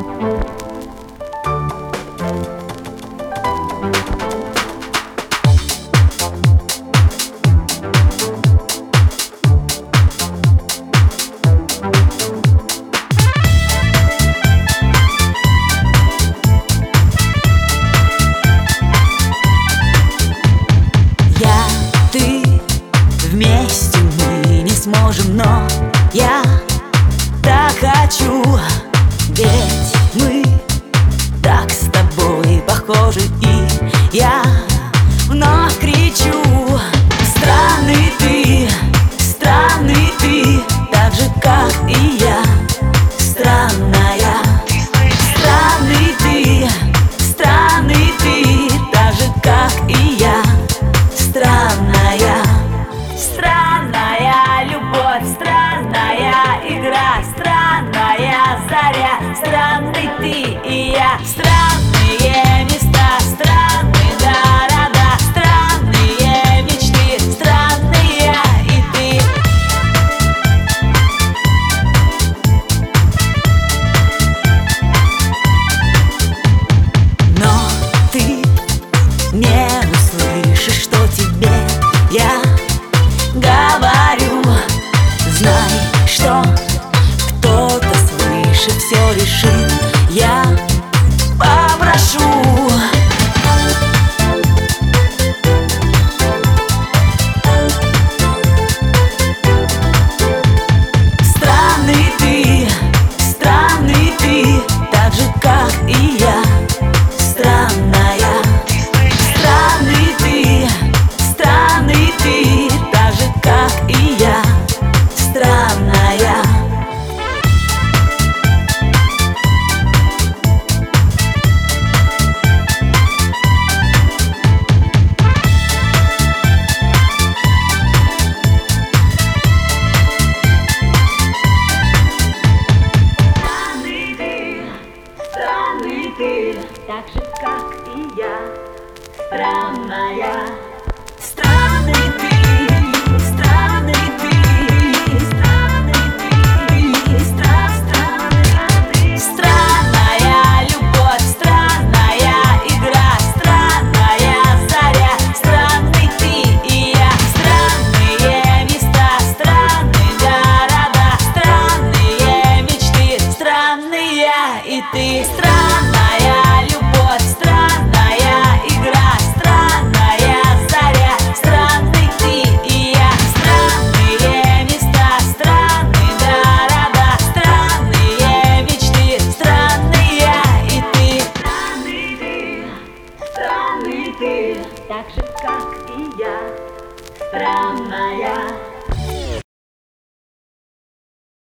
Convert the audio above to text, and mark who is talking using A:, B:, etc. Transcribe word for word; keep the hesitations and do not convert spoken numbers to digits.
A: Вместе мы не сможем, но я так хочу. Ведь мы так с тобой похожи, и я вновь кричу: странный ты, странный ты, так же, как и я. Странная, странный ты, странный ты, так же, как и я. Странная, странная любовь, странная игра, странная заря, странный ты и я. Странные места, странные города, странные мечты, странный я и ты. Но ты не услышишь, что тебе я говорю. Знай, что кто-то свыше все решит. Я попрошу. Странный ты, странный ты, так же, как и я. Странная, странный ты, странный ты, так же, как и я. Странная. Странный ты, странный ты, так же, как и я. Странная. Странный ты, странный ты, странный ты, стра- странная ты. Странная любовь, странная игра, странная заря, странный ты и я. Странные места, странные города, странные мечты, странный я и ты. Странная любовь, странная игра, странная заря, странный ты и я. Странные места, странные города, странные мечты, странный я и ты. Странный ты, странный ты, так же, как и я. Странная.